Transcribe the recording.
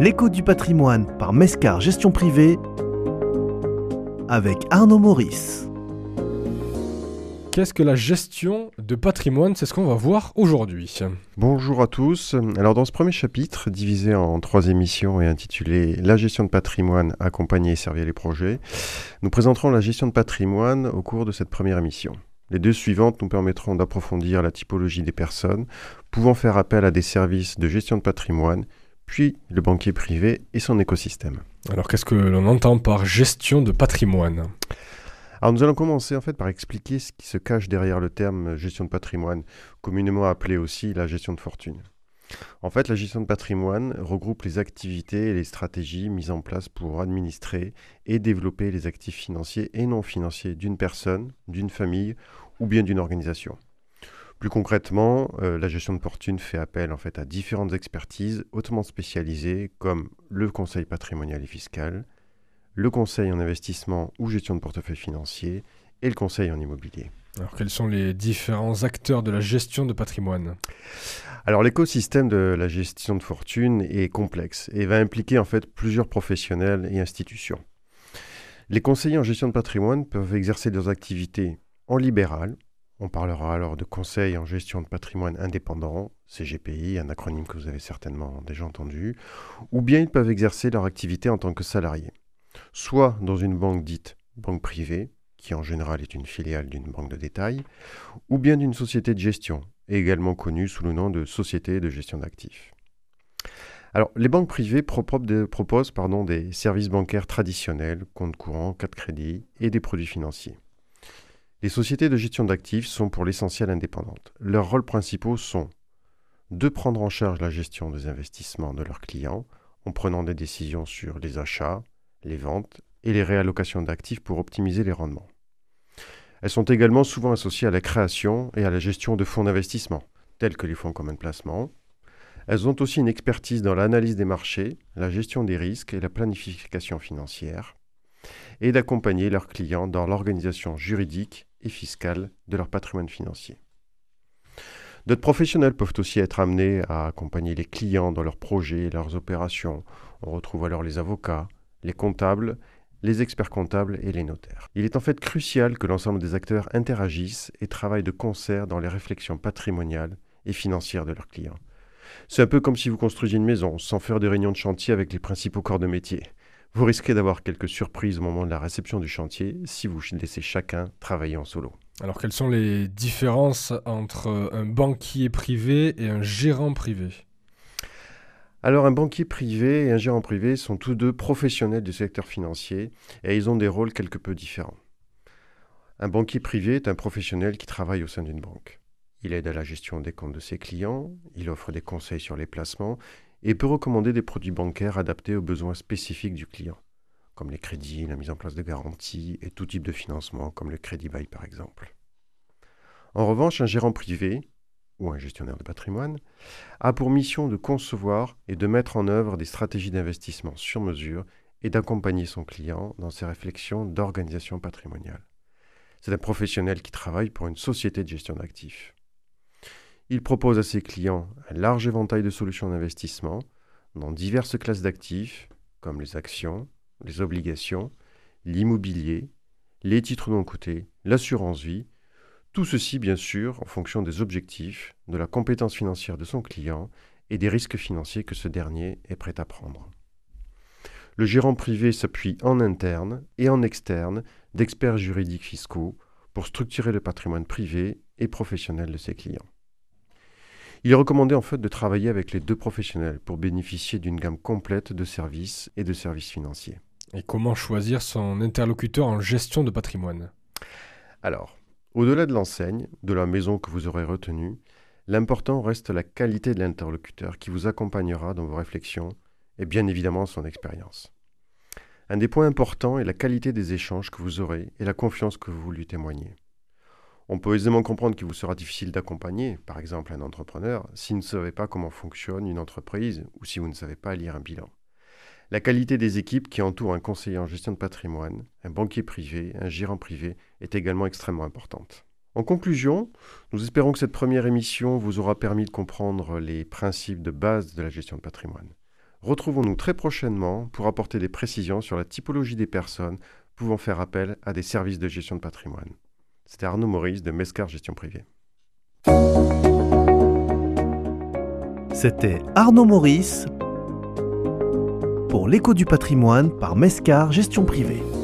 L'écho du patrimoine par Mescar Gestion Privée avec Arnaud Maurice. Qu'est-ce que la gestion de patrimoine? C'est ce qu'on va voir aujourd'hui. Bonjour à tous. Alors dans ce premier chapitre, divisé en 3 émissions et intitulé « La gestion de patrimoine, accompagner et servir les projets », nous présenterons la gestion de patrimoine au cours de cette première émission. Les 2 suivantes nous permettront d'approfondir la typologie des personnes pouvant faire appel à des services de gestion de patrimoine, puis le banquier privé et son écosystème. Alors qu'est-ce que l'on entend par gestion de patrimoine? Alors nous allons commencer par expliquer ce qui se cache derrière le terme gestion de patrimoine, communément appelé aussi la gestion de fortune. En fait, la gestion de patrimoine regroupe les activités et les stratégies mises en place pour administrer et développer les actifs financiers et non financiers d'une personne, d'une famille ou bien d'une organisation. Plus concrètement, la gestion de fortune fait appel à différentes expertises hautement spécialisées comme le conseil patrimonial et fiscal, le conseil en investissement ou gestion de portefeuille financier et le conseil en immobilier. Alors quels sont les différents acteurs de la gestion de patrimoine? Alors l'écosystème de la gestion de fortune est complexe et va impliquer plusieurs professionnels et institutions. Les conseillers en gestion de patrimoine peuvent exercer leurs activités en libéral. On parlera alors de conseil en gestion de patrimoine indépendant, CGPI, un acronyme que vous avez certainement déjà entendu, ou bien ils peuvent exercer leur activité en tant que salariés, soit dans une banque dite banque privée, qui en général est une filiale d'une banque de détail, ou bien d'une société de gestion, également connue sous le nom de société de gestion d'actifs. Alors, les banques privées proposent des services bancaires traditionnels, comptes courants, cartes de crédit et des produits financiers. Les sociétés de gestion d'actifs sont pour l'essentiel indépendantes. Leurs rôles principaux sont de prendre en charge la gestion des investissements de leurs clients en prenant des décisions sur les achats, les ventes et les réallocations d'actifs pour optimiser les rendements. Elles sont également souvent associées à la création et à la gestion de fonds d'investissement, tels que les fonds communs de placement. Elles ont aussi une expertise dans l'analyse des marchés, la gestion des risques et la planification financière, et d'accompagner leurs clients dans l'organisation juridique et fiscale de leur patrimoine financier. D'autres professionnels peuvent aussi être amenés à accompagner les clients dans leurs projets et leurs opérations. On retrouve alors les avocats, les comptables, les experts comptables et les notaires. Il est en fait crucial que l'ensemble des acteurs interagissent et travaillent de concert dans les réflexions patrimoniales et financières de leurs clients. C'est un peu comme si vous construisiez une maison sans faire de réunion de chantier avec les principaux corps de métier. Vous risquez d'avoir quelques surprises au moment de la réception du chantier si vous laissez chacun travailler en solo. Alors quelles sont les différences entre un banquier privé et un gérant privé? Alors un banquier privé et un gérant privé sont tous 2 professionnels du secteur financier et ils ont des rôles quelque peu différents. Un banquier privé est un professionnel qui travaille au sein d'une banque. Il aide à la gestion des comptes de ses clients, il offre des conseils sur les placements et peut recommander des produits bancaires adaptés aux besoins spécifiques du client, comme les crédits, la mise en place de garanties et tout type de financement, comme le crédit bail par exemple. En revanche, un gérant privé, ou un gestionnaire de patrimoine, a pour mission de concevoir et de mettre en œuvre des stratégies d'investissement sur mesure et d'accompagner son client dans ses réflexions d'organisation patrimoniale. C'est un professionnel qui travaille pour une société de gestion d'actifs. Il propose à ses clients un large éventail de solutions d'investissement dans diverses classes d'actifs, comme les actions, les obligations, l'immobilier, les titres non cotés, l'assurance vie, tout ceci bien sûr en fonction des objectifs, de la compétence financière de son client et des risques financiers que ce dernier est prêt à prendre. Le gérant privé s'appuie en interne et en externe d'experts juridiques fiscaux pour structurer le patrimoine privé et professionnel de ses clients. Il est recommandé de travailler avec les 2 professionnels pour bénéficier d'une gamme complète de services et de services financiers. Et comment choisir son interlocuteur en gestion de patrimoine? Alors, au-delà de l'enseigne, de la maison que vous aurez retenue, l'important reste la qualité de l'interlocuteur qui vous accompagnera dans vos réflexions et bien évidemment son expérience. Un des points importants est la qualité des échanges que vous aurez et la confiance que vous lui témoignez. On peut aisément comprendre qu'il vous sera difficile d'accompagner, par exemple un entrepreneur, si vous ne savez pas comment fonctionne une entreprise ou si vous ne savez pas lire un bilan. La qualité des équipes qui entourent un conseiller en gestion de patrimoine, un banquier privé, un gérant privé est également extrêmement importante. En conclusion, nous espérons que cette première émission vous aura permis de comprendre les principes de base de la gestion de patrimoine. Retrouvons-nous très prochainement pour apporter des précisions sur la typologie des personnes pouvant faire appel à des services de gestion de patrimoine. C'était Arnaud Maurice de Mescar Gestion Privée. C'était Arnaud Maurice pour l'écho du patrimoine par Mescar Gestion Privée.